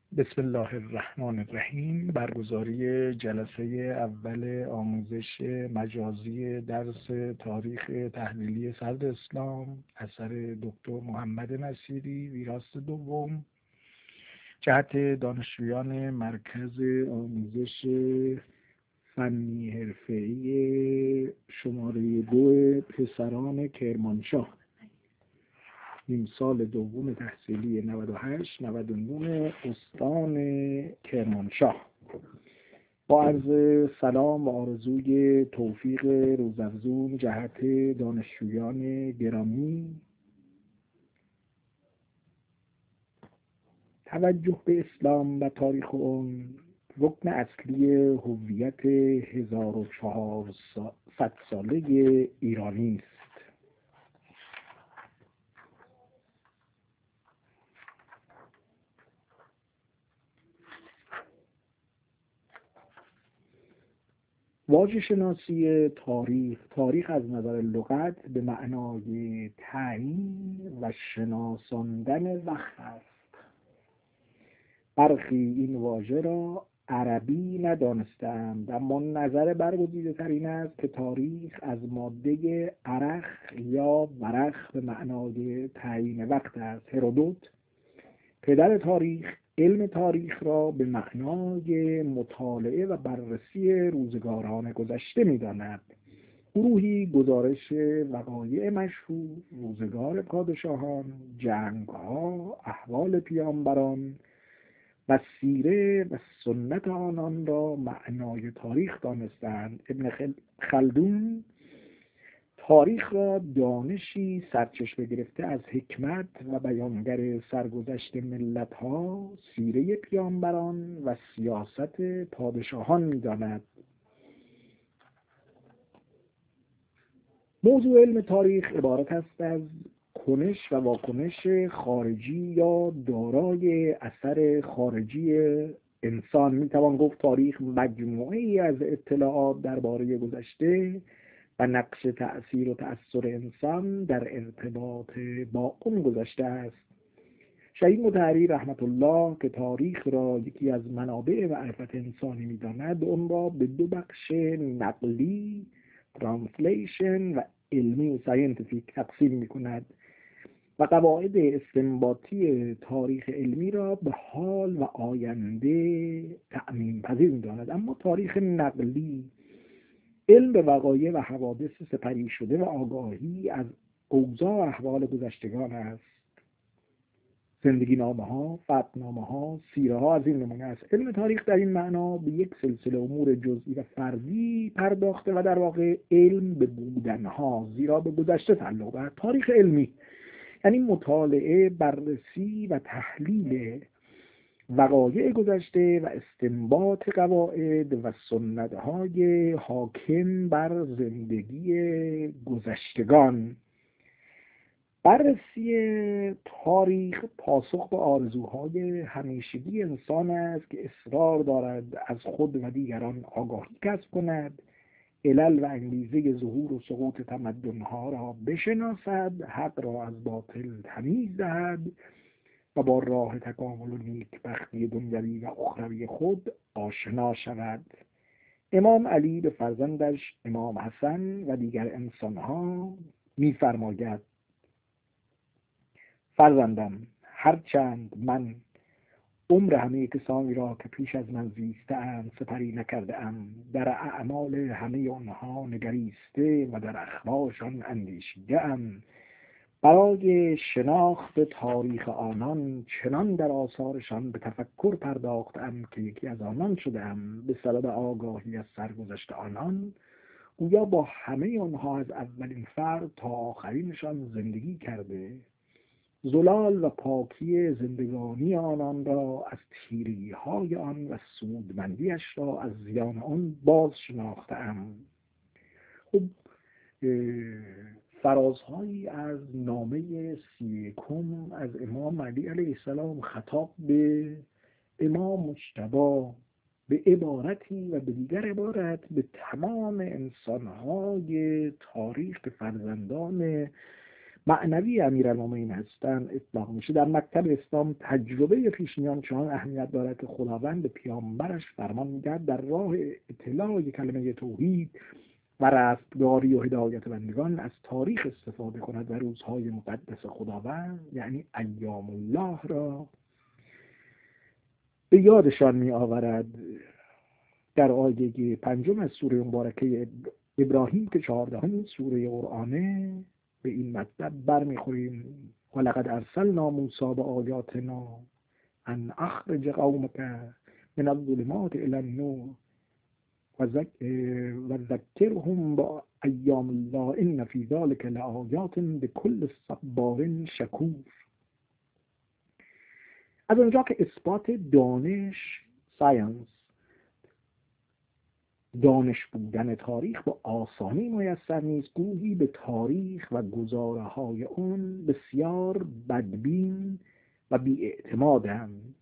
بسم الله الرحمن الرحیم. برگزاری جلسه اول آموزش مجازی درس تاریخ تحلیلی صدر اسلام اثر دکتر محمد نصیری، ویراست دوم، جهت دانشجویان مرکز آموزش فنی حرفه‌ای شماره 2 پسران کرمانشاه، نیم سال دوم تحصیلی 98-99 استان کرمانشاه. با عرض سلام و آرزوی توفیق روزافزون جهت دانشجویان گرامی، توجه به اسلام و تاریخ اون رکن اصلی هویت 1400 ساله ایرانی است. واژه شناسی تاریخ از نظر لغت به معنای تعیین و شناساندن وقت است. برخی این واژه را عربی ندانستند، اما نظر برگزیده تر این است که تاریخ از ماده عرخ یا ورخ به معنای تعیین وقت است. هرودوت، پدر تاریخ، علم تاریخ را به معنای مطالعه و بررسی روزگاران گذشته می‌داند. گروهی گزارش وقایع مشهور، روزگار پادشاهان، جنگ‌ها، احوال پیامبران و سیره و سنت آنان را معنای تاریخ دانستند. ابن خلدون تاریخ را دانشی سرچشمه گرفته از حکمت و بیانگر سرگذشت ملت‌ها، سیره پیامبران و سیاست پادشاهان می‌داند. موضوع علم تاریخ عبارت است از کنش و واکنش خارجی یا دارای اثر خارجی انسان. می‌توان گفت تاریخ مجموعه‌ای از اطلاعات درباره گذشته و نقش تأثیر و تأثیر انسان در ارتباط با اون گذشته است. شهید مطهری رحمت الله که تاریخ را یکی از منابع معرفت انسانی می‌داند، اون را به دو بخش نقلی ترانسلیشن و علمی ساینتیفیک تقسیم می‌کند و قواعد استنباطی تاریخ علمی را به حال و آینده تعمیم پذیر می‌داند. اما تاریخ نقلی علم به وقایع و حوادث سپری شده و آگاهی از اوضاع و احوال گذشتگان است. زندگی نامه ها، فتنامه ها، سیره ها از این نمونه است. علم تاریخ در این معنا به یک سلسله امور جزئی و فردی پرداخته و در واقع علم به بودنها، زیرا به گذشته تعلق دارد. تاریخ علمی یعنی مطالعه، بررسی و تحلیل وقایع گذشته و استنباط قواعد و سنت‌های حاکم بر زندگی گذشتگان. بررسی تاریخ پاسخ به آرزوهای همیشگی انسان است که اصرار دارد از خود و دیگران آگاهی کسب کند، علل و انگیزه ظهور و سقوط تمدن‌ها را بشناسد، حق را از باطل تمیز دهد و با راه تکامل و نیکبختی دنیوی و اخروی خود آشنا شود. امام علی به فرزندش امام حسن و دیگر انسانها می‌فرماید: فرزندم، هرچند من عمر همه کسانی را که پیش از من زیسته‌اند سپری نکرده‌ام، در اعمال همه آنها نگریسته و در اخبارشان اندیشیده‌ام، برای شناخت تاریخ آنان چنان در آثارشان به تفکر پرداختم که یکی از آنان شدم. به سبب آگاهی از سرگذشت آنان گویا با همه آنها از اولین فرد تا آخرینشان زندگی کرده، زلال و پاکی زندگانی آنان را از تیرگی‌های آن و سودمندیش را از زیان آن باز شناختم. خب فرازهایی از نامه 31 از امام علی علیه السلام خطاب به امام مجتبی به عبارتی و به دیگر عبارت به تمام انسانهای تاریخ که فرزندان معنوی امیرالمومنین هستند اطلاق میشه. در مکتب اسلام تجربه پیشینیان چنان اهمیت دارد که خداوند به پیامبرش فرمان میدهد در راه اطلاع کلمه توحید و رستگاری و هدایت بندگان از تاریخ استفاده کند و روزهای مقدس خداوند یعنی ایام الله را به یادشان می آورد. در آیه 5 از سوره مبارکه ابراهیم که 14 سوره قرآنه به این مطلب برمیخوریم: ولقد ارسلنا موسی بآیاتنا ان اخرج قومک من الظلمات الی النور و ذکرهم با ایام الله ان فی ذلک لآیات لکل صبار شکور. از اونجا که اثبات دانش، ساینس، دانش بودن تاریخ به آسانی میسر نیست، گویی به تاریخ و گزاره‌های اون بسیار بدبین و بی‌اعتمادند.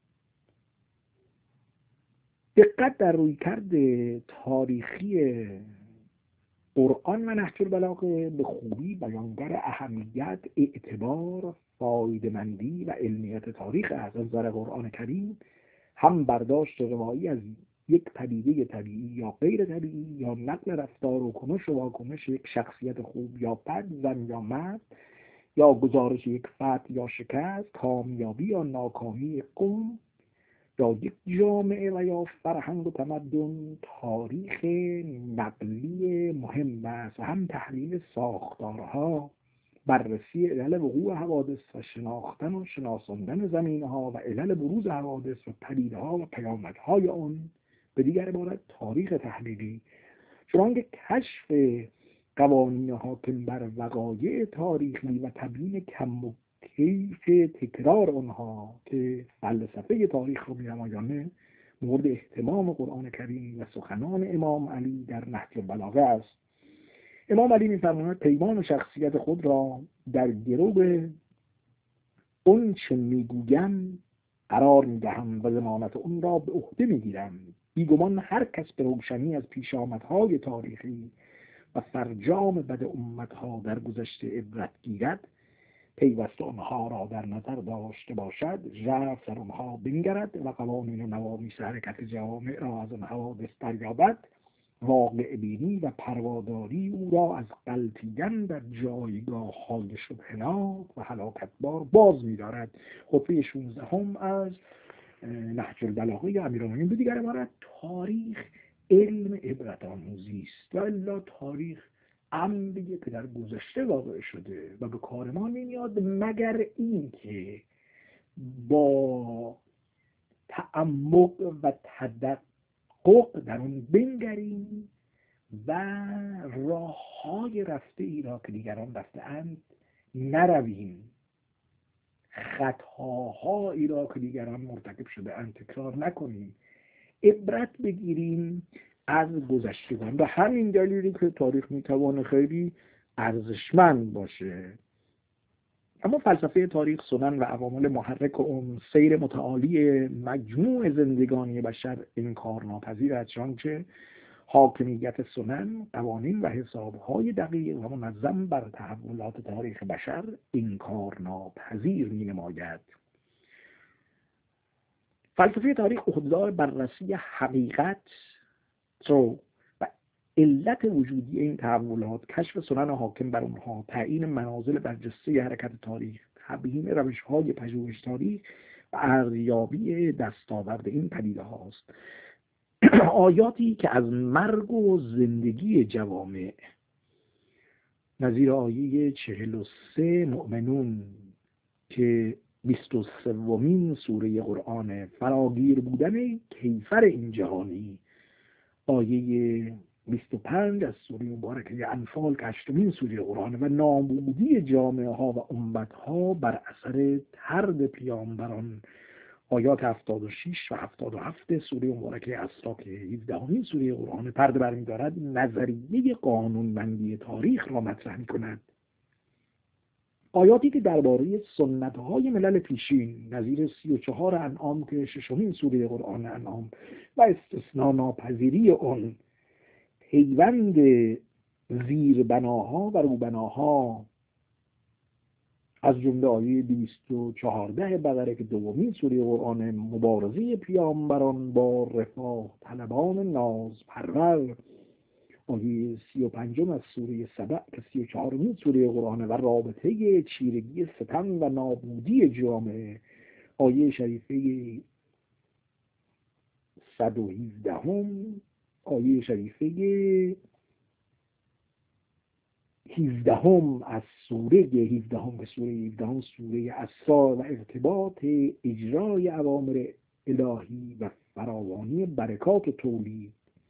دقت در رویکرد تاریخی قرآن و نهج البلاغه به خوبی بیانگر اهمیت، اعتبار، فایده‌مندی و علمیت تاریخ از نظر قرآن کریم. هم برداشت روایی از یک پدیده طبیعی یا غیر طبیعی یا نقل رفتار و کنش و واکنش یک شخصیت خوب یا بد، زن یا مرد، یا گزارش یک فتح یا شکست، کامیابی یا ناکامی قوم یا یک جامعه و یا فرهنگ و تمدن، تاریخ نقلی مهم است. هم تحلیل ساختارها، بررسی علل وقوع حوادث و شناختن و شناساندن زمینها و علل بروز حوادث و پدیده‌ها و پیامدهای آن. به دیگر عبارت تاریخ تحلیلی، چنانکه کشف قوانین حاکم بر وقایع تاریخی و تبیین کم و کیف تکرار آنها که فلسفه تاریخ رو می‌نمایانه مورد اهتمام قرآن کریم و سخنان امام علی در نهج البلاغه است. امام علی می‌فرماید پیمان شخصیت خود را در گرو اون چه میگویم قرار میدهم و ضمانت اون را به عهده میگیرم. بیگمان هر کس به روشنی از پیشامدهای تاریخی و فرجام بد امتها در گذشته عبرت گیرد، پیوسته آنها را در نظر داشته باشد، ژرف در آنها بنگرد و قوانین و نوامیس حرکت جوامع را از آن حوادث دریابد، واقع بینی و پرواداری او را از غلطیدن در جایگاه‌های شبهناک و هلاکتبار باز می‌دارد. خطبه 16 از نهج البلاغه امیرالمومنین به دیگر عبارت تاریخ علم عبرت آموزی است و الا تاریخ امریه که در گذشته واقع شده و به کار ما نمیاد مگر این که با تعمق و تدقق در اون بنگریم و راه‌های رفته ای را که دیگران رفته اند نرویم، خطاهایی را که دیگران مرتکب شده اند تکرار نکنیم، عبرت بگیریم از گذشتگان. و همین دلیلی که تاریخ میتوانه خیلی ارزشمند باشه. اما فلسفه تاریخ، سنن و عوامل محرک اون، سیر متعالی مجموع زندگانی بشر انکارناپذیر است، چنانچه حاکمیت سنن، قوانین و حسابهای دقیق و منظم بر تحولات تاریخ بشر انکارناپذیر می‌نماید. فلسفه تاریخ عهده‌دار بررسی حقیقت و علت وجودی این تحولات، کشف سنن حاکم بر آنها، تعیین منازل برجسته حرکت تاریخ، تبیین روش‌های پژوهش تاریخ و ارزیابی دستاورد این پدیده هاست. آیاتی که از مرگ و زندگی جوامع نظیر آیه 43 مؤمنون که 23مین سوره قرآن، فراگیر بودن کیفر این جهانی آیه 25 از سوره مبارکه انفال که 8مین سوره قرآن و نابودی جامعه ها و امت ها بر اثر طرد پیامبران آیات 76 و 77 سوره مبارکه اسراء که 17مین سوره قرآن پرده برمی‌دارد، نظریه قانونمندی تاریخ را مطرح می‌کند. آیاتی که درباره سنت‌های ملل پیشین نظیر 34 انعام که 6مین سوره قرآن انعام و استثناء ناپذیری آن، پیوند زیربناها و روبناها از جمله آیه 214 بقره که دومین سوره قرآن، مبارزه پیامبران با رفاه طلبان ناز پرور، آیه 35 از سوره سبع که 34مین سوره قرآن، و رابطه چیرگی ستم و نابودی جامعه، آیه شریفه 117، آیه شریفه 17 از سوره 17 که سوره 17 سوره اسرار، و ارتباط اجرای اوامر الهی و فراوانی برکات تولید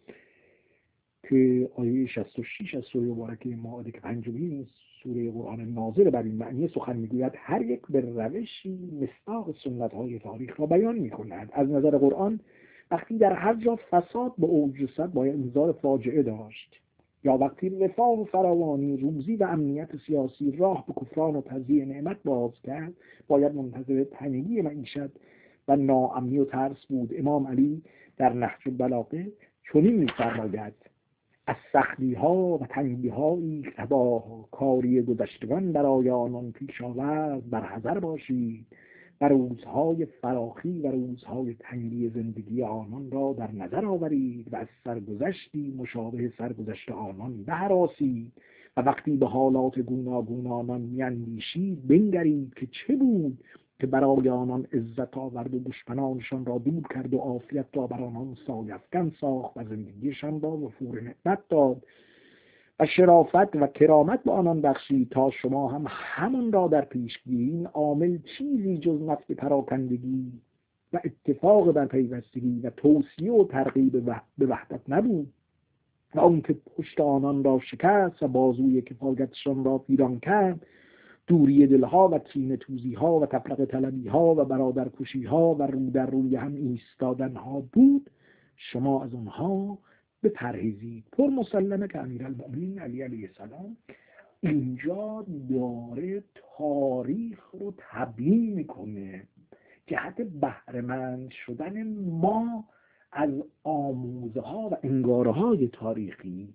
که آیه 66 از سوره مبارکه مائده که پنجمین سوره قرآن نازل بر این معنی سخن میگوید، هر یک به روشی مصداق سنت‌های تاریخ را بیان می‌کند. از نظر قرآن وقتی در هر جا فساد به اوج رسد باید انذار فاجعه داشت، یا وقتی رفاه و فراوانی، روزی و امنیت سیاسی راه به کفران و تضییع نعمت باز کرد باید منتظر تنگی معیشت و ناامنی و ترس بود. امام علی در نهج البلاغه چنین می‌فرماید: از سختی ها و تنگی هایی تباه کاری گذشتگان برای آنان پیش آورد برحذر باشید و روزهای فراخی و روزهای تنگی زندگی آنان را در نظر آورید و از سرگذشتی مشابه سرگذشت آنان بهراسید و وقتی به حالات گوناگون آنان میاندیشید بنگرید که چه بود که برای آنان عزت آورد و دشمنانشان را دور کرد و عافیت را بر آنان سایه‌افکن ساخت و زندگیشان را وفور نعمت داد و شرافت و کرامت به آنان بخشید تا شما هم همان را در پیش گیرید. این عامل چیزی جز نفس پراکندگی و اتفاق بر پیوستگی و توصیه و ترغیب به وحدت نبود و اون که پشت آنان را شکست و بازوی کفایتشان را ویران کرد دوری دلها و کینه توزیها و تفرقه طلبیها و برادرکشیها و رو در روی هم ایستادنها بود. شما از آنها بپرهیزید. پر مسلمه که امیرالمؤمنین علی علیه السلام اینجا داره تاریخ رو تبیین میکنه، جهت بهره‌مند شدن ما از آموزه ها و انگاره های تاریخی،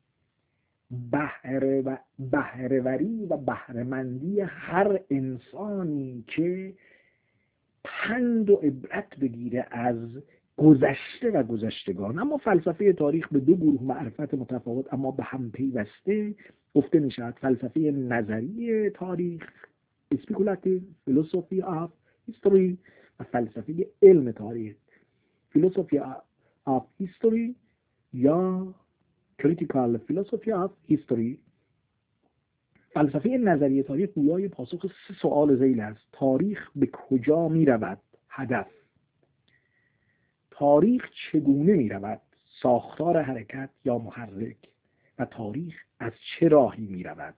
بهره‌وری و بهره‌مندی هر انسانی که پند و عبرت بگیره از گذشته و گذشتگان. اما فلسفه تاریخ به دو گروه معرفت متفاوت اما به هم پیوسته گفته می شود: فلسفه نظری تاریخ speculative philosophy of history و فلسفه علم تاریخ philosophy of history یا critical philosophy of history. فلسفه نظری تاریخ گویای پاسخ 3 سوال ذیل است: تاریخ به کجا می رود؟ هدف. تاریخ چگونه می رود؟ ساختار حرکت یا محرک. و تاریخ از چه راهی می رود؟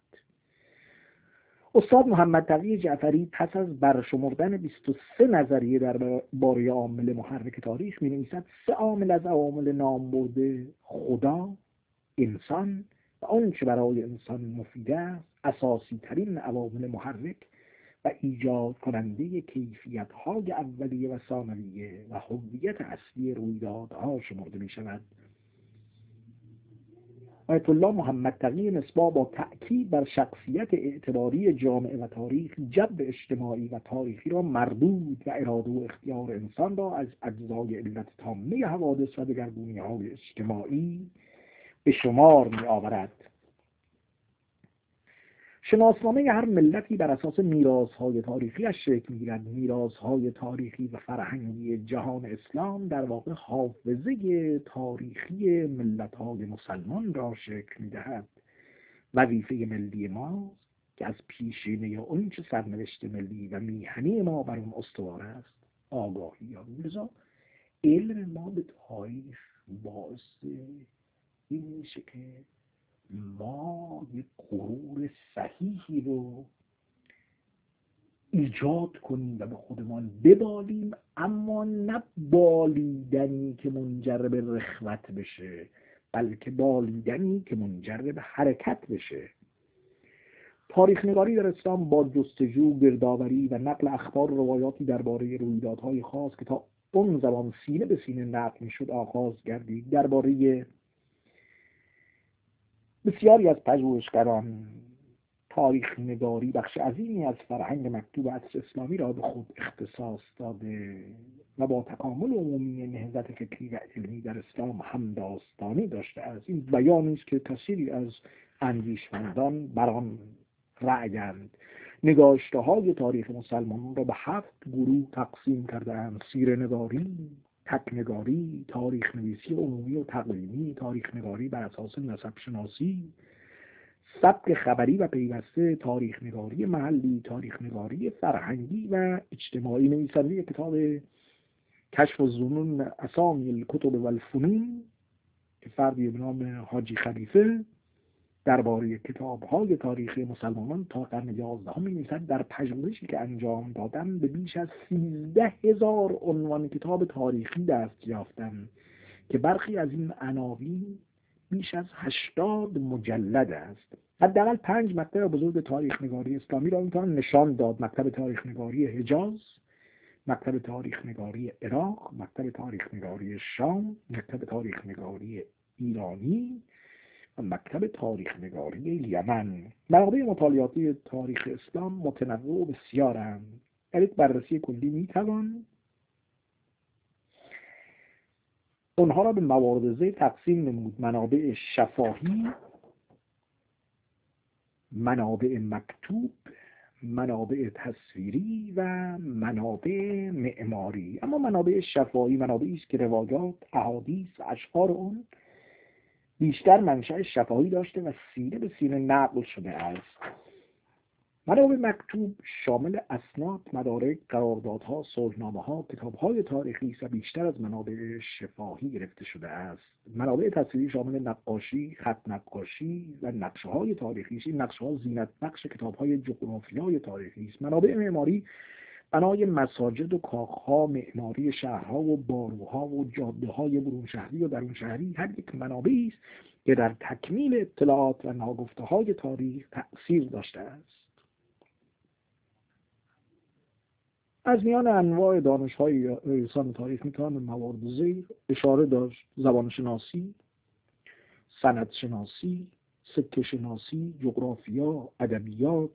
استاد محمد تقی جعفری پس از برشمردن 23 نظریه درباره عامل محرک تاریخ می نویسد: 3 عامل از عوامل نام برده خدا، انسان و آنچه برای انسان مفید است اساسی ترین عوامل محرک و ایجاد کننده کیفیت های اولیه و ثانویه و هویت اصلی رویدادها شمرده می شود. آیت الله محمد تقی مصباح با تأکید بر شخصیت اعتباری جامعه و تاریخ، جبر اجتماعی و تاریخی را مردود و اراده و اختیار انسان را از اجزای علت تامه حوادث و دگرگونی‌های اجتماعی به شمار می آورد. شناسنامه هر ملتی بر اساس میراث‌های تاریخی‌اش شکل می‌گیرد. میراث‌های تاریخی و فرهنگی جهان اسلام در واقع حافظه تاریخی ملت‌های مسلمان را شکل می‌دهد. وظیفه ملی ما که از پیشینه آنچه سرنوشت ملی و میهنه ما بر آن استوار است آگاهی یابیم. لذا علم ما به تاریخ باعث این میشه که ما یک غرور صحیحی رو ایجاد کنیم و به خودمان ببالیم، اما نه بالیدنی که منجر به رخوت بشه، بلکه بالیدنی که منجر به حرکت بشه. تاریخ نگاری در اسلام با جستجو، گردآوری و نقل اخبار و روایاتی درباره رویدادهای خاص که تا اون زمان سینه به سینه نقل میشد آغاز گردید. درباره بسیاری از پژوهشگران تاریخ نگاری بخش عظیمی از فرهنگ مکتوب عصر اسلامی را به خود اختصاص داده و با تکامل عمومی نهضت فکری و علمی در اسلام هم داستانی داشته است. این بیانی است که کثیری از اندیشمندان بر آن رأیند. نگاشته‌های تاریخ مسلمانان را به 7 گروه تقسیم کرده‌اند: سیره‌نگاری، تک‌نگاری، تاریخ نویسی عمومی و تقویمی، تاریخ نگاری بر اساس نسب شناسی، سبک خبری و پیوسته، تاریخ نگاری محلی، تاریخ نگاری فرهنگی و اجتماعی. نویسنده کتاب کشف الظنون اسامی الکتب و الفنون که فردی به نام حاجی خلیفه درباره کتاب‌های تاریخی مسلمانان تا قرن 11 می‌نویسد. در پژوهشی که انجام دادن به بیش از 13,000 عنوان کتاب تاریخی دست یافتند که برخی از این عناوین بیش از 80 مجلد است. حداقل 5 مکتب بزرگ تاریخ نگاری اسلامی را میتوان نشان داد: مکتب تاریخ نگاری حجاز، مکتب تاریخ نگاری عراق، مکتب تاریخ نگاری شام، مکتب تاریخ نگاری ایرانی و مکتب تاریخ نگاری یمن. منابع مطالعاتی تاریخ اسلام متنوع و بسیارند. در یک بررسی کلی میتوان اونها را به موارد ذیل تقسیم نمود: منابع شفاهی، منابع مکتوب، منابع تصویری و منابع معماری. اما منابع شفاهی منابعی است که روایات، احادیث و اشعار اون بیشتر منشأ شفاهی داشته و سینه به سینه نقل شده است. منابع مکتوب شامل اسناد، مدارک، قراردادها، صلحنامه‌ها، کتاب‌های تاریخی است و بیشتر از منابع شفاهی گرفته شده است. منابع تصویری شامل نقاشی، خط نقاشی و نقشه‌های تاریخی است. این نقشه‌ها زینت بخش کتاب‌های جغرافیای تاریخی است. منابع معماری بنای مساجد و کاخ‌ها، معماری شهرها و باروها و جاده‌های برون شهری و درون شهری هر یک منابعی است که در تکمیل اطلاعات و ناگفته‌های تاریخ تأثیر داشته است. از میان انواع دانش‌های رسان تاریخ میتوان به موارد ذیل اشاره داشت: زبان شناسی، سند شناسی، سکه شناسی، جغرافیا، ادبیات.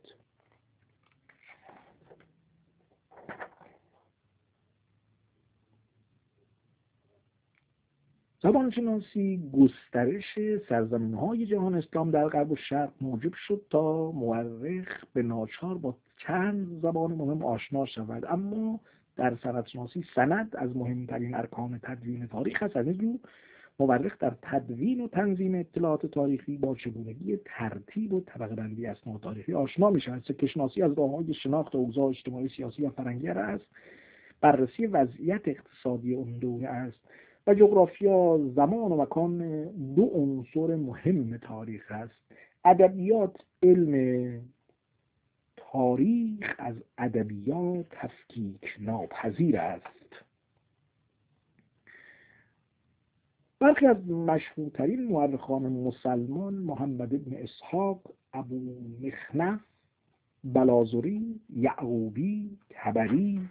زبان شناسی گسترش سرزمین‌های جهان اسلام در غرب و شرق موجب شد تا مورخ به ناچار با چند زبان مهم آشنا شود. اما در سند شناسی سند از مهمترین ارکان تدوین تاریخ است. از این رو مورخ در تدوین و تنظیم اطلاعات تاریخی با چگونگی ترتیب و طبقه بندی اسناد تاریخی آشنا می‌شود. سکه شناسی از راه‌های شناخت اوضاع اجتماعی، سیاسی و فرهنگی است. بررسی وضعیت اقتصادی اون دوره است. و جغرافیا زمان و مکان 2 عنصر مهم تاریخ است. ادبیات علم تاریخ از ادبیات تفکیک ناپذیر است. برخی از مشهورترین مورخان مسلمان: محمد بن اسحاق، ابو مخنف، بلاذری، یعقوبی، طبری،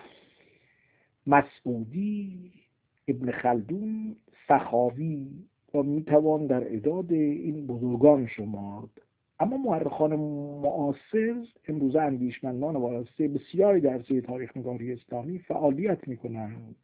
مسعودی، ابن خلدون، سخاوی و میتوان در اعداد این بزرگان شمارد. اما مورخان معاصر امروزه اندیشمندان وارسته بسیاری در عرصه تاریخ نگاری اسلامی فعالیت میکنند.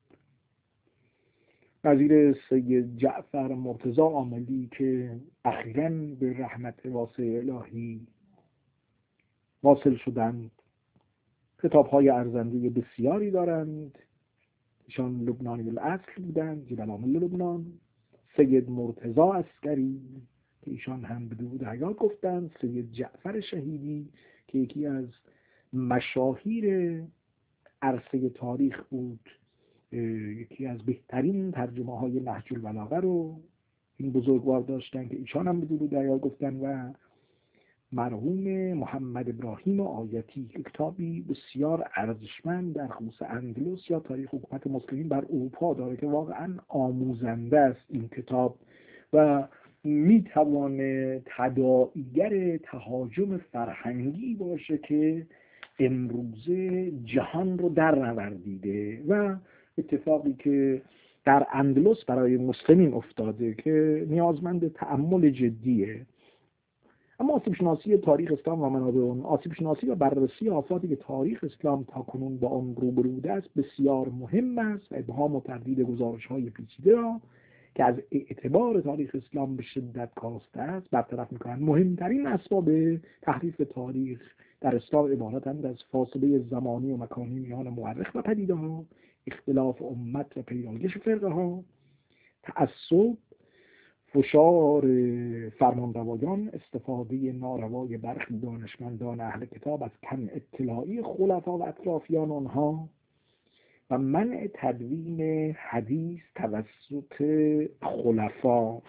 نظیر سید جعفر مرتضی عاملی که اخیراً به رحمت واسع الهی واصل شدند، کتاب‌های ارزنده بسیاری دارند. ایشان لبنانی الاصل بودند، جبلان لبنان. سید مرتضی عسکری که ایشان هم به درود حیات گفتند. سید جعفر شهیدی که یکی از مشاهیر عرصه تاریخ بود، یکی از بهترین ترجمه های نهج البلاغه رو این بزرگوار داشتن که ایشان هم به درود حیات گفتن. و مرحوم محمد ابراهیم آیتی کتابی بسیار ارزشمند در خصوص اندلس یا تاریخ حکومت مسلمین بر اروپا داره که واقعا آموزنده است این کتاب و میتوانه تداعیگر تهاجم فرهنگی باشه که امروزه جهان رو در نوردیده و اتفاقی که در اندلس برای مسلمین افتاده که نیازمند تأمل جدیه. اما آسیب شناسی تاریخ اسلام و منابع آن، آسیب شناسی و بررسی آفاتی که تاریخ اسلام تاکنون با آن روبرو بوده است بسیار مهم است و ابهام و تردید گزارش‌های پیچیده را که از اعتبار تاریخ اسلام به شدت کاسته است برطرف می‌کنند. مهمترین اسباب تحریف تاریخ در اسلام عبارتند از فاصله زمانی و مکانی میان مورخ و پدیده‌ها، اختلاف امت و پیرایش فرقه‌ها، تعصب، فشار فرمانروایان، استفاده ناروای برخی دانشمندان اهل کتاب از کم اطلاعی خلفا و اطرافیان آنها و منع تدوین حدیث توسط خلفا.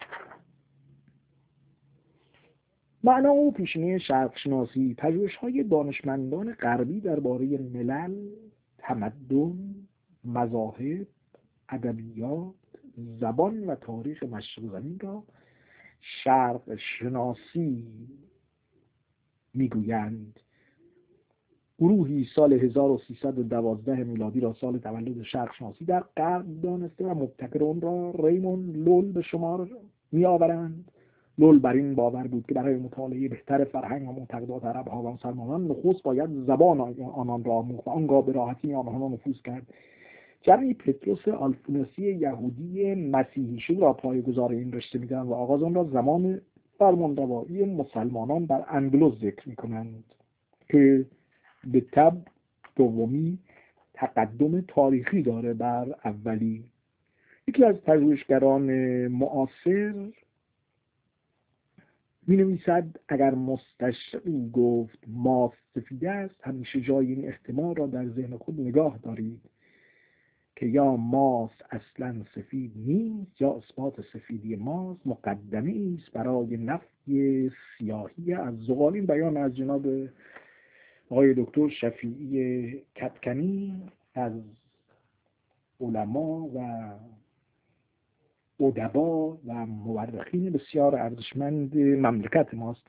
معنا و پیشینه شرق شناسی: پژوهش‌های دانشمندان غربی درباره ملل، تمدن، مذاهب، ادبیات، زبان و تاریخ مشرق زمین را شرق شناسی میگویند. گروهی سال 1312 میلادی را سال تولد شرق شناسی در غرب دانسته و مبتکر آن را ریموند لول به شمار میآورند. لول بر این باور بود که برای مطالعه بهتر فرهنگ و معتقدات عرب‌ها و مسلمانان نخست باید زبان آنان را آموخت و آنگاه به راحتی میان آنها نفوذ کرد. جمعی پتروس آلفونسی یهودی مسیحی را پایه‌گذار این رشته می‌دانند و آغاز آن را زمان فرمانروایی مسلمانان بر اندلس ذکر می‌کنند که به تبع دومی تقدم تاریخی داره بر اولی. یکی از پژوهشگران معاصر می‌نویسد اگر مستشرقی گفت ماست سفید است، همیشه جای این احتمال را در ذهن خود نگاه دارید که یا ماس اصلا سفید نیست یا اثبات سفیدی ماس مقدمه است برای نفی سیاهی از زغال. این بیان از جناب آقای دکتر شفیعی کتکنی از علما و ادبا و مورخین بسیار ارزشمند مملکت ماست.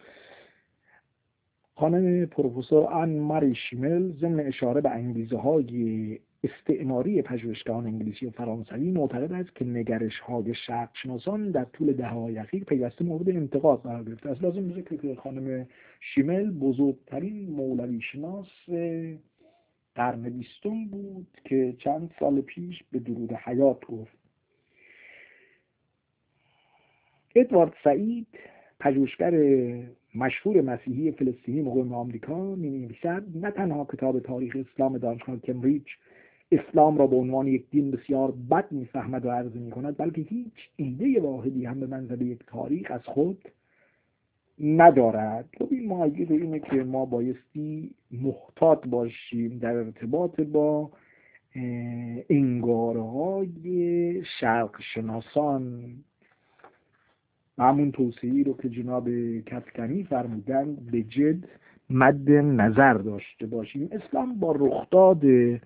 خانم پروفسور آن ماری شیمل ضمن اشاره به انگیزه‌های استعماری پژوهشگران انگلیسی و فرانسوی معتقد است که نگرش‌های شرق‌شناسان در طول دهه‌های اخیر پیوسته مورد انتقاد قرار گرفته است. لازم ذکر که خانم شیمل بزرگترین مولوی شناس قرن 20 بود که چند سال پیش به درود حیات گفت. ادوارد سعید پژوهشگر مشهور مسیحی فلسطینی مقیم آمریکا می‌نویسد نه تنها کتاب تاریخ اسلام دانشگاه کمبریج اسلام را به عنوان یک دین بسیار بد می‌فهمد و عرضه می‌کند، بلکه هیچ ایده واحدی هم به منزله یک تاریخ از خود ندارد. این مایه اینه که ما بایستی محتاط باشیم در ارتباط با انگاره‌های شرق شناسان و همون توصیه‌ای رو که جناب کتکنی فرمودن به جد مد نظر داشته باشیم. اسلام با رخداد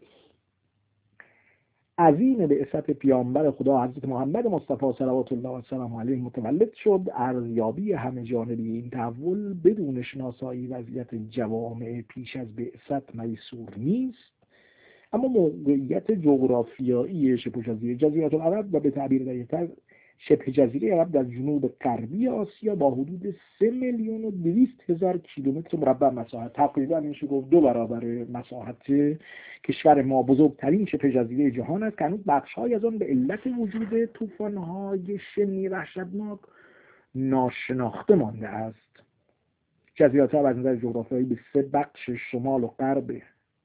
عظیم بعثت پیامبر خدا حضرت محمد مصطفی صلوات الله و سلام علیه متولد شد. ارزیابی همه جانبی این تحول بدون شناسایی وضعیت جوامع پیش از بعثت میسور نیست، اما موقعیت جغرافیایی شبه جزیره العرب و به تعبیر دقیق‌تر شبه جزیره عرب در جنوب غربی آسیا با حدود 3,200,000 کیلومتر مربع مساحت، تقریبا میشه گفت 2 برابر مساحت کشور ما، بزرگترین شبه جزیره جهان است که هنوز بخش‌هایی از آن به علت وجود طوفان‌های شنی وحشتناک ناشناخته مانده است. جزیره عرب از نظر جغرافیایی به 3 بخش شمال و غرب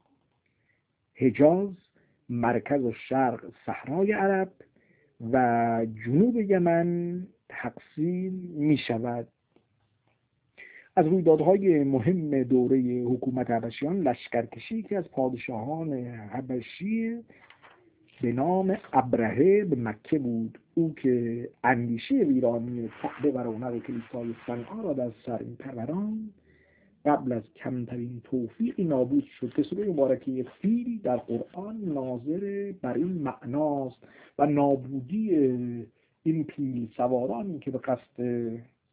حجاز، مرکز و شرق صحرای عرب و جنوب یمن تقسیم می شود. از رویدادهای مهم دوره حکومت حبشیان لشکرکشی که از پادشاهان حبشی به نام ابرهه به مکه بود، او که اندیشه ویرانی کعبه و رونق کلیسای صنعا را در سر می‌پروراند قبل از کمترین توفیقی نابود شد که سوره مبارکه فیل در قرآن ناظر بر این معناست و نابودی این پیل سوارانی که به قصد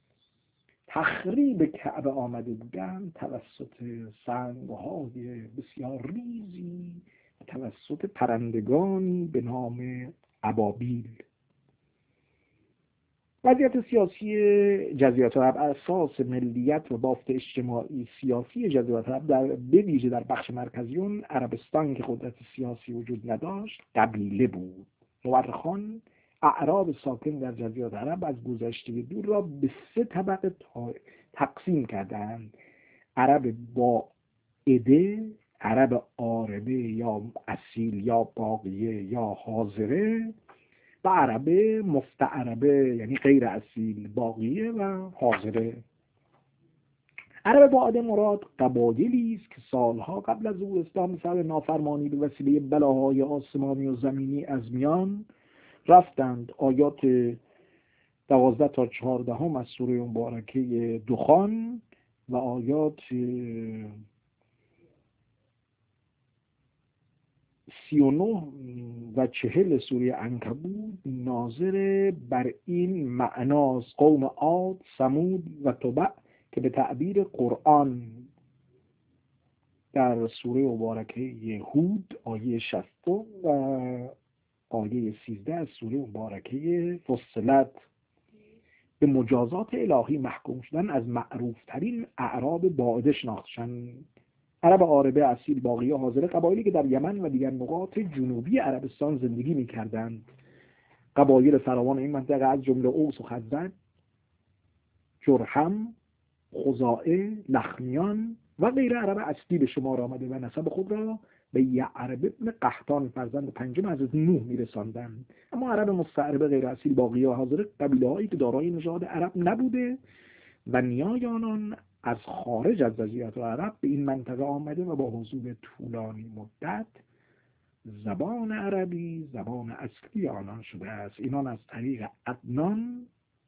تخریب کعبه آمده بودند توسط سنگ‌های بسیار ریزی توسط پرندگانی به نام ابابیل. وضعیت سیاسی جزیره عرب، اساس ملیت و بافت اجتماعی سیاسی جزیره عرب به ویژه در بخش مرکزی اون عربستان که قدرت سیاسی وجود نداشت قبیله بود. مورخان اعراب ساکن در جزیره عرب از گذشته دور را به 3 طبقه تقسیم کردند: عرب با عده، عرب عاربه یا اصیل یا باقیه یا حاضره، و عرب مستعربه یعنی غیر اصیل، باقیه و حاضره. عرب با عده مراد قبایلی است که سالها قبل از ظهور اسلام به سبب نافرمانی به وسیله بلاهای آسمانی و زمینی از میان رفتند. آیات 12 تا 14 از سوره مبارکه دخان و آیات 39 و 40 سوره عنکبوت ناظر بر این معناست: قوم عاد، ثمود و تبع که به تعبیر قرآن در سوره مبارکه هود آیه 60 و آیه 13 از سوره مبارکه فصلت به مجازات الهی محکوم شدن از معروف ترین اعراب باعده شناختند. عرب عاربه، اصیل، باقیه، حاضره قبایلی که در یمن و دیگر نقاط جنوبی عربستان زندگی می‌کردند. قبایل فراوان این منطقه از جمله اوس و خزرج، جرهم، خزاعه، لخمیان و غیر عرب اصلی به شمار آمده و نسب خود را به یعرب ابن قحطان فرزند 5 حضرت نوح می‌رساندند. اما عرب مستعرب، غیر اصیل، باقیه و حاضره قبیله‌هایی که دارای نژاد عرب نبوده و نیای آنان از خارج از جزیره عرب به این منطقه آمده و با حضور طولانی مدت زبان عربی زبان اصلی آنان شده است. اینان از طریق عدنان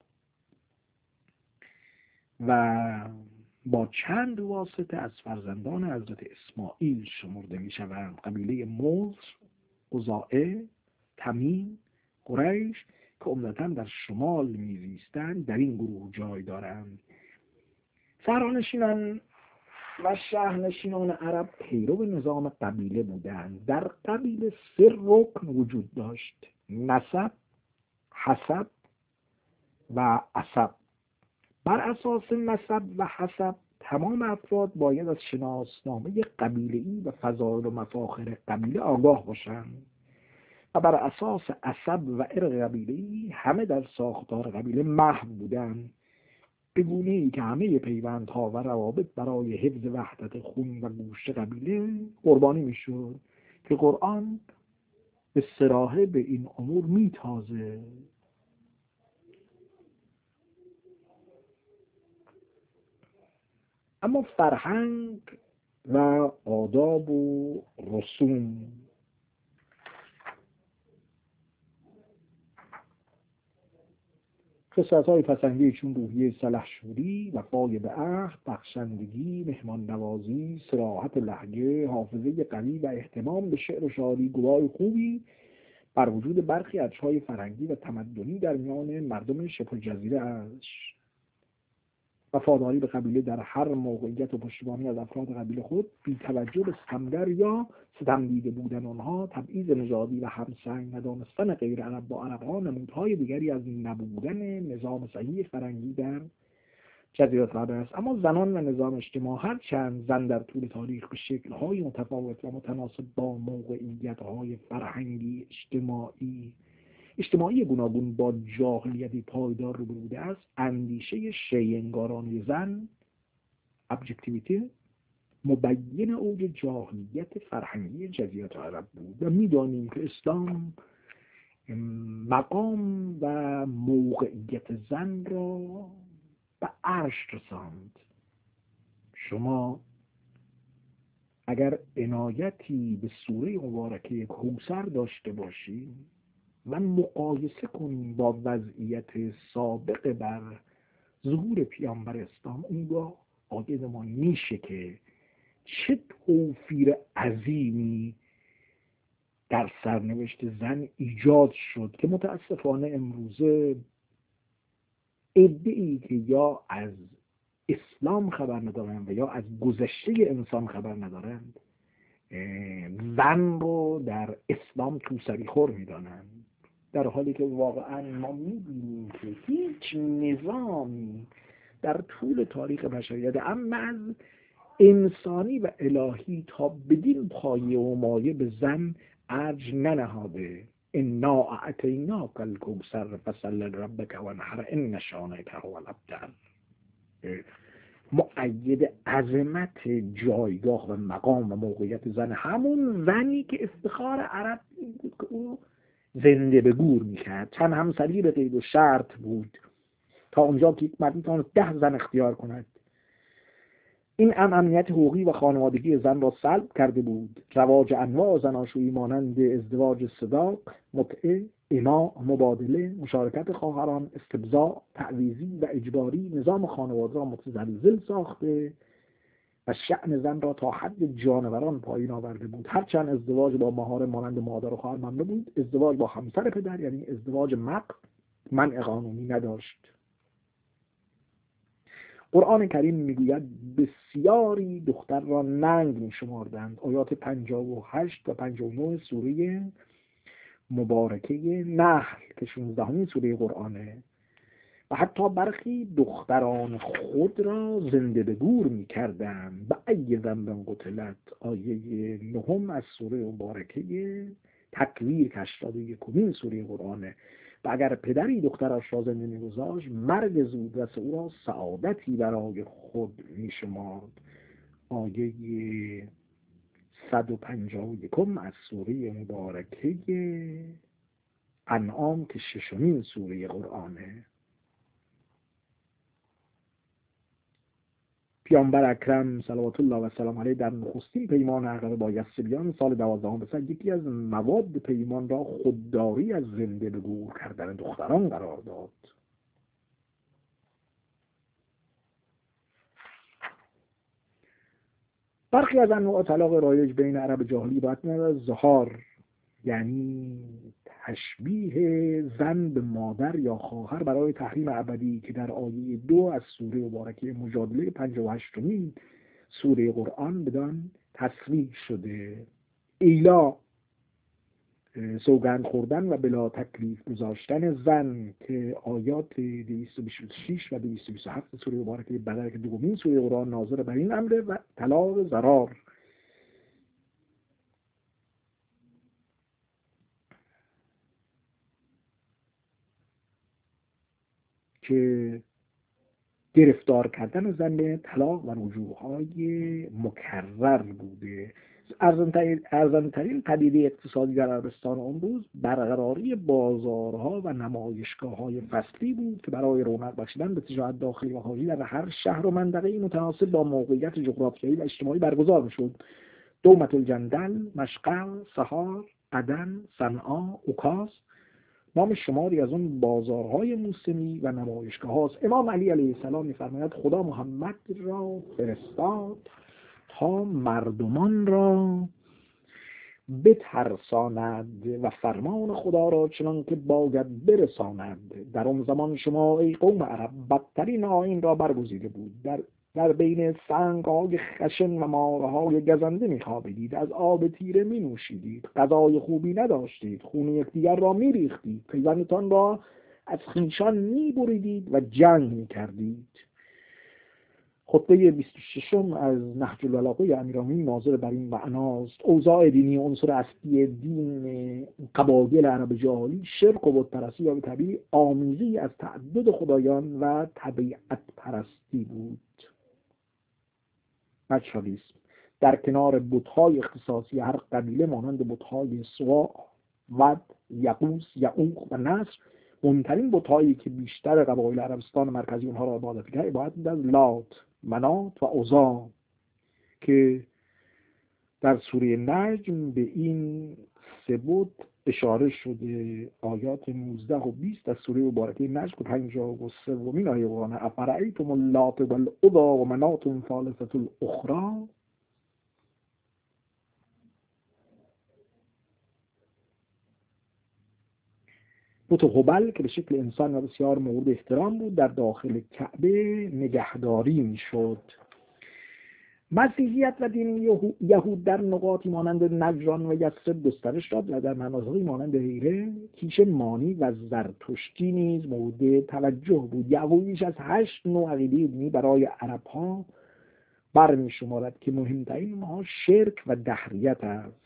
و با چند واسطه از فرزندان حضرت اسماعیل شمرده می شوند. قبیله موز، قزاعه، تمیم، قریش که عمدتاً در شمال می زیستند در این گروه جای دارند. سرانشینان و شهرنشینان عرب پیرو نظام قبیله بودند. در قبیله 3 رکن وجود داشت: نسب، حسب و عصب. بر اساس نسب و حسب تمام افراد باید از شناسنامه قبیله‌ای و فضائل و مفاخر قبیله آگاه باشند و بر اساس عصب و ارق قبیله‌ای همه در ساختار قبیله محو بودند، به گونه‌ای که همه پیوندها و روابط برای حفظ وحدت خون و گوشت قبیله قربانی میشد که قرآن به صراحه به این امور میتازه. اما فرهنگ و آداب و رسوم خصلت‌های پسندی چون روحیه سلحشوری، وفای به عهد، بخشندگی، مهمان نوازی، صراحت لهجه، حافظه قوی و اهتمام به شعر و شاعری گواه خوبی بر وجود برخی ارج‌های فرهنگی و تمدنی در میان مردم شبه جزیره است. وفاداری به قبیله در هر موقعیت و پشتیبانی از افراد قبیله خود بی توجه به ستمگر یا ستمدیده بودن آنها، تبعیض نژادی و همسنگ ندانستن غیر عرب با عرب‌ها نمودهای دیگری از نبودن نظام صحیح فرهنگی در جزیره عرب است. اما زنان و نظام اجتماع، هرچند زن در طول تاریخ به شکل‌های متفاوت و متناسب با موقعیت‌های فرهنگی اجتماعی گوناگون با جاهلیتی پایدار روبرو بوده است، اندیشه شیءانگارانه زن ابجکتیویتی مبین اوج جاهلیت فرهنگی جزیره عرب بود و می‌دانیم که اسلام مقام و موقعیت زن را به عرش رساند. شما اگر عنایتی به سوره مبارکه کوثر داشته باشید و مقایسه کنیم با وضعیت سابق بر ظهور پیامبر اسلام، اونگاه عاقلمان میشه که چه توفیر عظیمی در سرنوشت زن ایجاد شد که متاسفانه امروزه عده‌ای که یا از اسلام خبر ندارند و یا از گذشته انسان خبر ندارند زن رو در اسلام توسری خور میدانند. در حالی که واقعا ما می‌بینیم که هیچ نظامی در طول تاریخ بشریت، اما از انسانی و الهی تا بدین پایه و مایه به زن ارج ننهاده. انا اعطیناک الکوثر فصل لربک وانحر ان شانئک هو الابتر. مؤید عظمت جایگاه و مقام و موقعیت زن، همون زنی که افتخار عرب این بود که او زنده به گور میکرد. چند همسری به قید و شرط بود تا اونجا که یک مرد میتواند 10 زن اختیار کند. این امنیت حقوقی و خانوادگی زن را سلب کرده بود. رواج انواع زناشویی مانند ازدواج صداق، متعه، ایما، مبادله، مشارکت خواهران، استبضاع، تعویضی و اجباری نظام خانواده را متزلزل ساخته و شأن زن را تا حد جانوران پایین آورده بود. هرچند ازدواج با مهار مانند مادر و خواهر ممنوع بود، ازدواج با همسر پدر یعنی ازدواج مق منع قانونی نداشت. قرآن کریم میگوید بسیاری دختر را ننگ میشمردند. آیات 58 و 59 سوره مبارکه نحل که 16مین سوره قرآنه. و حتی برخی دختران خود را زنده به گور میکردند. به ای ذنب قتلت، آیه 9 از سوره مبارکه تکویر که 81مین سوره قرآنه. و اگر پدری دخترش را زنده می‌گذاشت، مرگ زود رس او را سعادتی برای خود می‌شمرد. آیه 151 از سوره مبارکه انعام که 6مین سوره قرآنه. پیامبر اکرم صلوات الله و سلام علیه در نخستین پیمان عقبه با یثریبیان سال 12 بسد یکی از مواد پیمان را خودداری از زنده به گور کردن دختران قرار داد. برخی از انواع طلاق رایج بین عرب جاهلی باید از ظهار، یعنی تشبیه زن به مادر یا خواهر برای تحریم ابدی که در آیه 2 از سوره مبارکه مجادله 58مین سوره قرآن بدان تصریح شده. ایلا، سوگند خوردن و بلا تکلیف گذاشتن زن که آیات 226 و 227 سوره مبارکه بقره که 2مین سوره قرآن ناظر بر این امره. و طلاق ضرار که گرفتار کردن زن به طلاق و رجوع‌های مکرر بوده. ارزان‌ترین پدیده اقتصادی در عربستان امروز برقراری بازارها و نمایشگاه‌های فصلی بود که برای رونق بخشیدن به تجارت داخلی و خارجی در هر شهر و منطقه‌ای متناسب با موقعیت جغرافیایی و اجتماعی برگزار می‌شد. دومة الجندل، مشقل، سحار، عدن، صنعا، اوکاس نام شماری از اون بازارهای موسمی و نمایشگاه هاست. امام علی علیه السلام می‌فرماید خدا محمد را فرستاد تا مردمان را بترساند و فرمان خدا را چنان که باید برساند. در اون زمان شما ای قوم عرب بدترین آیین را برگزیده بود. در بین سنگ‌های خشن و مارهای گزنده می‌خوابیدید، از آب تیره می‌نوشیدید، غذای خوبی نداشتید، خون یکدیگر را می‌ریختید، پیوندتان را از خویشان می‌بریدید و جنگ می‌کردید. خطبه 26 از نهج البلاغه امیرالمومنین ناظر بر این معناست. اوضاع دینی عنصر اصلی دین قبایل عرب جاهلی شرک و بت‌پرستی یا به تعبیر آمیزی از تعدد خدایان و طبیعت پرستی بود. مجهولیسم در کنار بت‌های اختصاصی هر قبیله مانند بت‌های سوا، ود، یغوث، یعوق و نصر، مهمترین بت‌هایی که بیشتر قبایل عربستان مرکزی اونها را عبادت می‌کردند عبارت از لات، منات و عزا که در سوره نجم به این سه بت اشاره شده. آیات 19 و 20 از سوره مبارکه نجم که 53مین آیه قرآن. افرأیتم اللات والعزی و منات الثالثة الاخری. بت هبل که به شکل انسان و بسیار مورد احترام بود در داخل کعبه نگهداری میشد. مسیحیت و دین یهود در نقاطی مانند نجران و یثرب گسترش یافت و در مناطقی مانند هیره، کیش مانی و زرتشتی نیز مورد توجه بود. یعقوب بیش از 8 نوع عقیده دینی برای عرب‌ها برمی شمارد که مهمترین اونها شرک و دهریت است.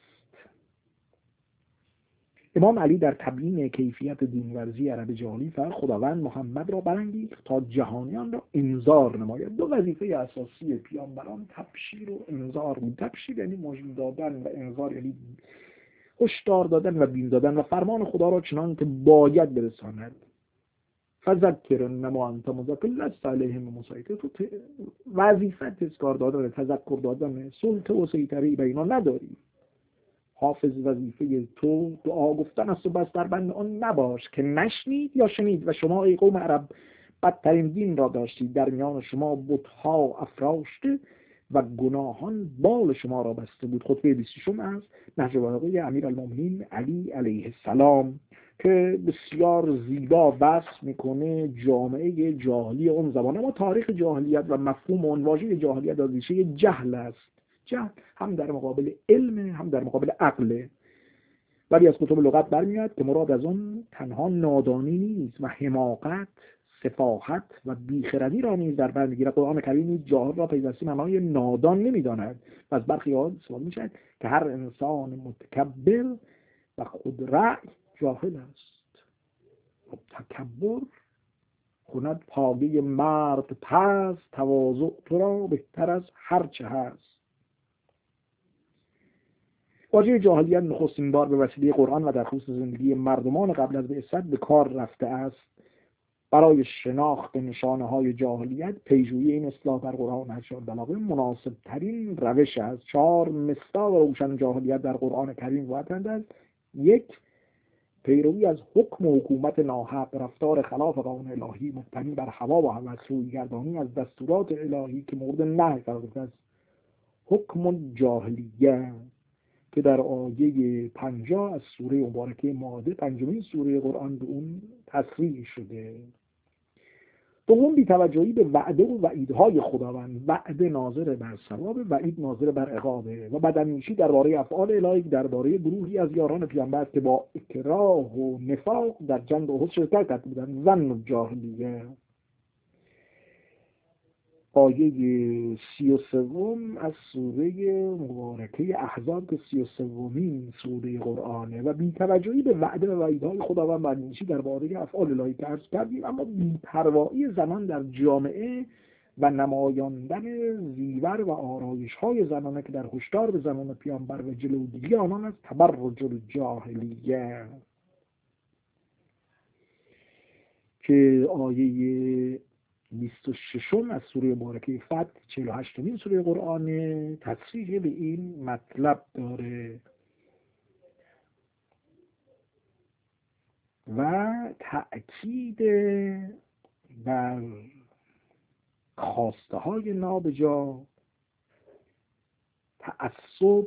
امام علی در تبیین کیفیت دینورزی عرب جاهلی فرمود خداوند محمد را برانگیخت تا جهانیان را انذار نماید. دو وظیفه اساسی پیامبران تبشیر و انذار بود. تبشیر یعنی مژده دادن و انذار یعنی هشدار دادن و بیم دادن و فرمان خدا را چنان که باید برساند. فذکر انما انت مذکر لست علیهم مسیطر. تو وظیفه تذکار دادن، تذکر دادن، سلطه و سیطره بر اینا نداری. حافظ وظیفه تو دعا گفتن است و بس در بند آن نباش که نشنید یا شنید و شما ای قوم عرب بدترین دین را داشتید، در میان شما بت‌ها افراشته و گناهان بال شما را بسته بود. خطبه 26 از نهج البلاغه امیرالمومنین علی علیه السلام که بسیار زیبا وصف میکنه جامعه جاهلی اون زمان. اما تاریخ جاهلیت و مفهوم اون واژه جاهلیت از ریشه جهل است. جهل هم در مقابل علم هم در مقابل عقل. ولی از کتب لغت برمیاد که مراد از اون تنها نادانی نیست و حماقت، سفاهت و بیخردی را نیز در بر میگیرد. قرآن کریم جاهل را پیوسته معنای نادان نمیداند و از برخی آیات سوال میشد که هر انسان متکبر و خود رأی جاهل است. تکبر کند پایه مرد پست، تواضع تو را بهتر از هر چه هست. واژه جاهلیت نخستین بار به وسیله قرآن و در خصوص زندگی مردمان قبل از بعثت به کار رفته است. برای شناخت نشانه‌های جاهلیت پیجویی این اصطلاح در قرآن و نهج البلاغه مناسب ترین روش است. 4 مصداق روشن جاهلیت در قرآن کریم وارد است. 1. پیروی از حکم و حکومت ناحق، رفتار خلاف قانون الهی مبتنی بر هوا و هوس، رویگردانی از دستورات الهی که مورد نهی قرار گرفته است. حکم جاهلیه که در آیه 50 از سوره مبارکه مائده، 5مین سوره قرآن، به اون تصریح شده. دوم بی‌توجهی به وعده و وعیدهای خداوند. وعده ناظر بر ثواب، وعید ناظر بر عقابه. و بداندیشی درباره افعال الهی درباره گروهی از یاران پیامبر که با اکراه و نفاق در جنگ احد شرکت کرده بودند. ظن جاهلیه. آیه 33 از سوره مبارکه احزاب که 33مین سوره قرآنه. و بی‌توجهی به وعده و وعیدهای خداوند و بداندیشی درباره افعال الهی که عرض کردیم. اما بی‌پروایی زنان در جامعه و نمایاندن زیور و آرایش‌های زنانه که در هشدار به زنان پیامبر و جلوگیری آنان از تبرج الجاهلیه که آیه 26 از سوره مبارکه فتح 48مین سوره قرآن تصریح به این مطلب داره و تأکید بر خواسته های نابجا، تعصب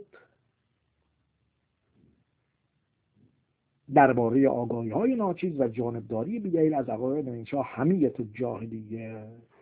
درباره آگاهی های ناچیز و جانبداری بی‌دلیل از عقاید انشا حمیت الجاهلیه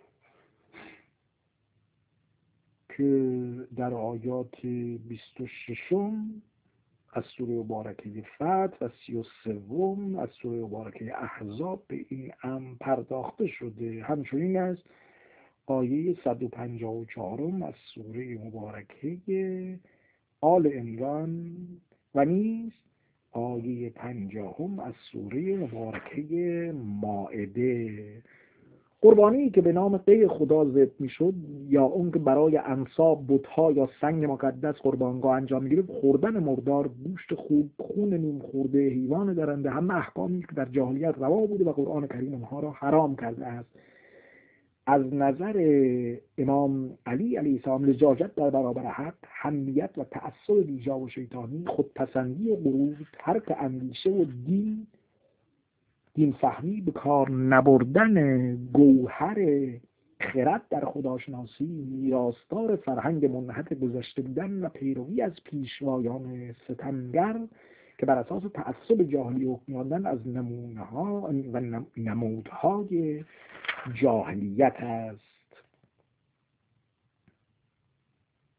که در آیات 26 از سوره مبارکه فتح و 33 از سوره مبارکه احزاب به این امر پرداخته شده. همچنین از آیه 154 از سوره مبارکه آل عمران و نیز آیه 50 از سوره مبارکه مائده. قربانی که به نام غیر خدا ذبح میشد یا اون که برای انصاب بت‌ها یا سنگ مقدس قربانگاه انجام میگیره، خوردن مردار، گوشت خوب، خون نیم خورده، حیوان درنده، همه احکامی که در جاهلیت روا بوده و قرآن کریم اونها را حرام کرده است. از نظر امام علی علیه السلام لجاجت در برابر حق، حمیت و تعصب بیجا و شیطانی، خودپسندی و غرور، ترک اندیشه و دین فهمی، به کار نبردن گوهر خرد در خداشناسی، میراثدار فرهنگ منحت گذشته بودن و پیروی از پیشوایان ستمگر که بر اساس تعصب جاهلی حکم کردن از نمونه‌ها و نمودهای جاهلیت است.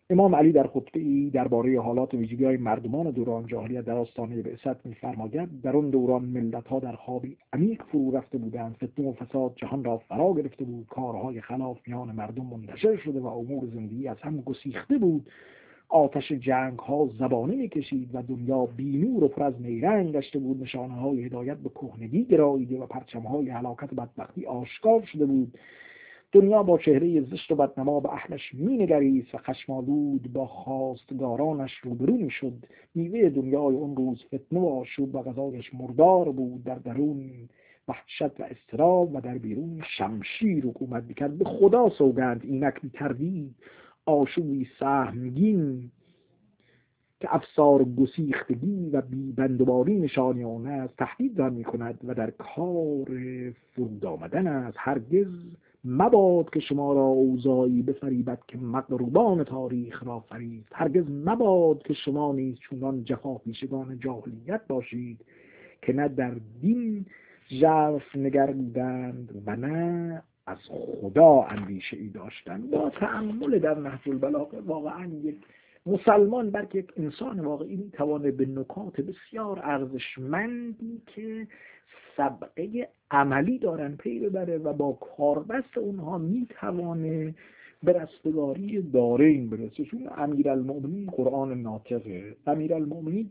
امام علی در خطبه‌ای درباره حالات ویژگی‌های مردمان دوران جاهلیت در آستانه بعثت می‌فرماید در آن دوران ملت‌ها در خوابی عمیق فرو رفته بودند، فتنه و فساد جهان را فرا گرفته بود، کارهای خلاف میان مردم منتشر شده و امور زندگی از هم گسیخته بود، آتش جنگ‌ها زبانه می‌کشید و دنیا بی‌نور و پر از نیرنگ گشته بود، نشانه‌های هدایت به کهنگی گراییده و پرچم‌های هلاکت و بدبختی آشکار شده بود. دنیا با چهره زشت و بدنما به اهلش مینگریست و خشمالود با خواستگارانش روبرو میشد. میوه دنیای اون روز فتنه و آشوب و غذایش مردار بود. در درون وحشت و اضطراب و در بیرون شمشیر حکومت میکرد. به خدا سوگند اینک بی تردید آشوبی سهمگین که افسار گسیختگی و بیبندوباری نشانی آن است تهدید دار می‌کند و در کار فرود آمدن است. هرگز مباد که شما را اوضاعی بفریبد که مغروبان تاریخ را فریفت. هرگز مباد که شما نیز چونان جفاپیشگان جاهلیت باشید که نه در دین ژرف نگردند و نه از خدا اندیشه ای داشتند. با تأمل در نهج البلاغه واقعا یک مسلمان بلکه یک انسان واقعی میتوانه به نکات بسیار ارزشمندی که سابقه عملی دارن پی ببره و با کاربست اونها میتوانه به رستگاری دارین برسه. چون امیرالمؤمنین قرآن ناطقه، امیرالمؤمنین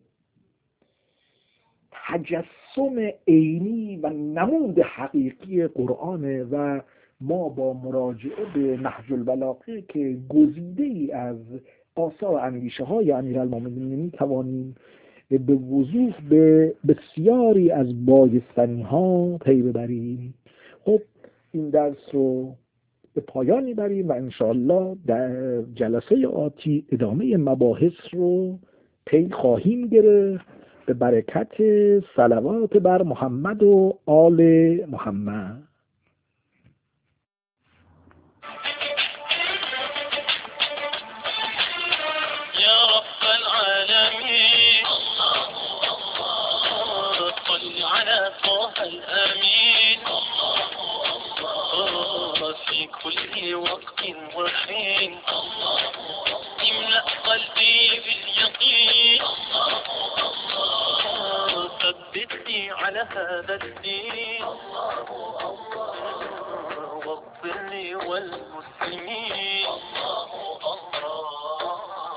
تجسم عینی و نمود حقیقی قرآنه و ما با مراجعه به نهج البلاغه که گزیده‌ای از آثار اندیشه های امیرالمؤمنین میتوانیم به وضوح به بسیاری از بایستنی ها پی ببریم. خب این درس رو به پایان میبریم و انشاءالله در جلسه آتی ادامه مباحث رو پی خواهیم گرفت به برکت صلوات بر محمد و آل محمد. في كل وقت وحين املأ قلبي باليقين ثبتني على هذا الدين واغفر لي والمسلمين